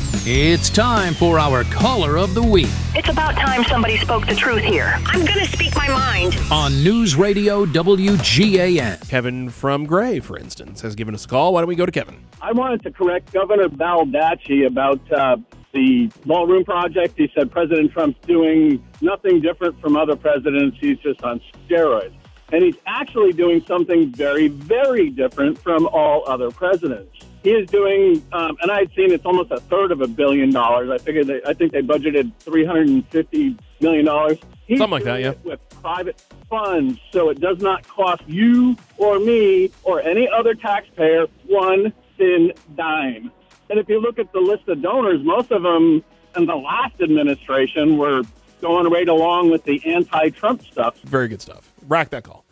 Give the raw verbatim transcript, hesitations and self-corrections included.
It's time for our Caller of the Week. It's about time somebody spoke the truth here. I'm going to speak my mind. On News Radio W G A N. Kevin from Gray, for instance, has given us a call. Why don't we go to Kevin? I wanted to correct Governor Baldacci about uh, the ballroom project. He said President Trump's doing nothing different from other presidents. He's just on steroids. And he's actually doing something very, very different from all other presidents. He is doing, um, and I had seen it's almost a third of a billion dollars. I figured they, I think they budgeted three hundred fifty million dollars. He's Something like that, yeah. With private funds, so it does not cost you or me or any other taxpayer one thin dime. And if you look at the list of donors, most of them in the last administration were going right along with the anti-Trump stuff. Very good stuff. Rack that call.